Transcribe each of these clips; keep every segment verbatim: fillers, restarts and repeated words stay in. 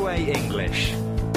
Takeaway English.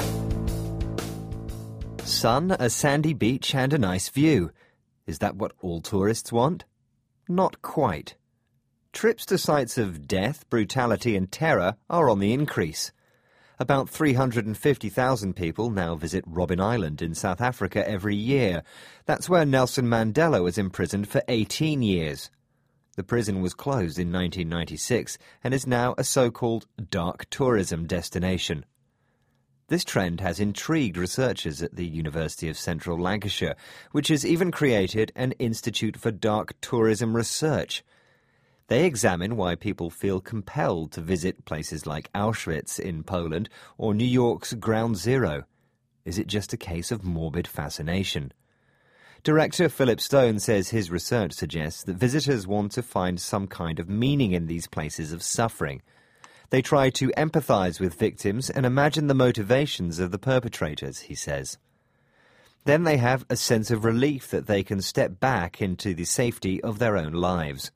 Sun, a sandy beach and a nice view. Is that what all tourists want? Not quite. Trips to sites of death, brutality and terror are on the increase. About three hundred fifty thousand people now visit Robben Island in South Africa every year. That's where Nelson Mandela was imprisoned for eighteen years. The prison was closed in nineteen ninety-six and is now a so-called dark tourism destination. This trend has intrigued researchers at the University of Central Lancashire, which has even created an Institute for Dark Tourism Research. They examine why people feel compelled to visit places like Auschwitz in Poland or New York's Ground Zero. Is it just a case of morbid fascination? Director Philip Stone says his research suggests that visitors want to find some kind of meaning in these places of suffering. They try to empathise with victims and imagine the motivations of the perpetrators, he says. Then they have a sense of relief that they can step back into the safety of their own lives.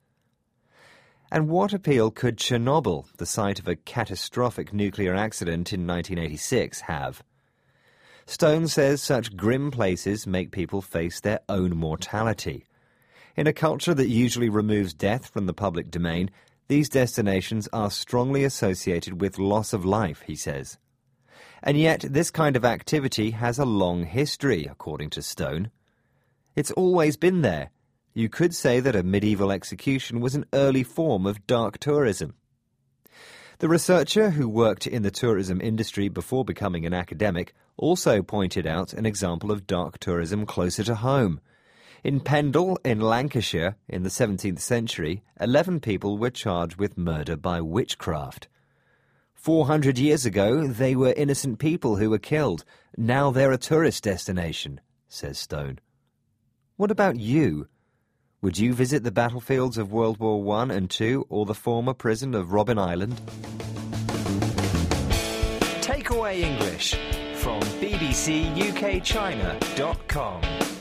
And what appeal could Chernobyl, the site of a catastrophic nuclear accident in nineteen eighty-six, have? Stone says such grim places make people face their own mortality. In a culture that usually removes death from the public domain, these destinations are strongly associated with loss of life, he says. And yet this kind of activity has a long history, according to Stone. It's always been there. You could say that a medieval execution was an early form of dark tourism. The researcher, who worked in the tourism industry before becoming an academic, also pointed out an example of dark tourism closer to home. In Pendle, in Lancashire, in the seventeenth century, eleven people were charged with murder by witchcraft. Four hundred years ago, they were innocent people who were killed. Now they're a tourist destination, says Stone. What about you? Would you visit the battlefields of World War One and Two or the former prison of Robben Island? Takeaway English from b b c u k china dot com.